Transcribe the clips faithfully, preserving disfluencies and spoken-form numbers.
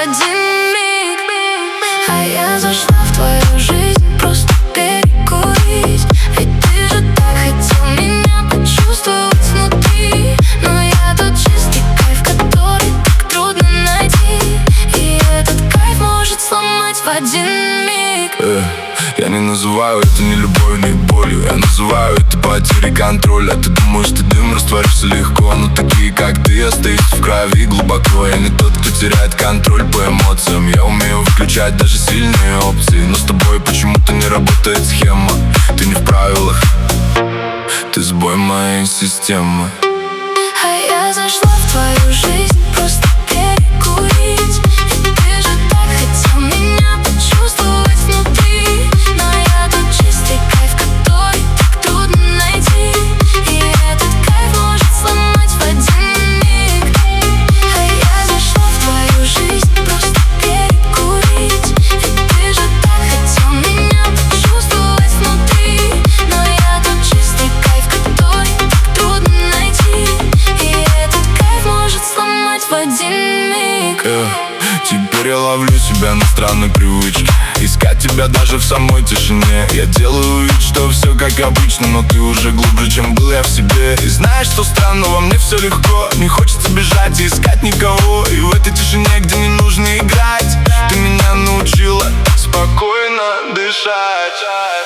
один миг. А я зашла в твою жизнь просто перекурить. Ведь ты же так хотел меня почувствовать внутри. Но я тот чистый кайф, который так трудно найти. И этот кайф может сломать в один миг. э, Я не называю это ни любовью, ни болью. Я называю это потерей контроля. Ты думаешь, ты дым, растворишься легко. Но такие, как ты, остаются в крови глубоко. Я не тот, кто теряет контроль по эмоциям. Я умею выключать даже сильные опции. Но с тобой почему-то не работает схема. Ты не в правилах, ты сбой моей системы. А я зашла в твою жизнь просто перекурить. Ведь ты же так хотел меня почувствовать внутри. Но я тот чистый кайф, который так трудно найти. И этот кайф может сломать в один миг. А я зашла в твою жизнь просто перекурить. Ведь ты же так хотел меня почувствовать внутри. Но я тот чистый кайф, который так трудно найти. И этот кайф может сломать в один миг. э, Теперь я ловлю себя на странной привычке. Искать тебя даже в самой тишине. Я делаю вид, что все как обычно, но ты уже глубже, чем был я в себе. И знаешь, что странно, во мне все легко. Не хочется бежать и искать никого. И в этой тишине, где не нужно играть, ты меня научила спокойно дышать.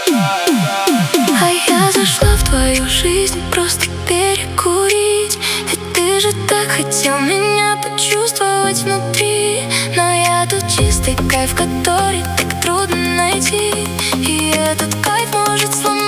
А я зашла в твою жизнь просто перекурить. Ведь ты же так хотел меня почувствовать внутри. Но я тот чистый кайф, который так трудно найти. И этот кайф может сломать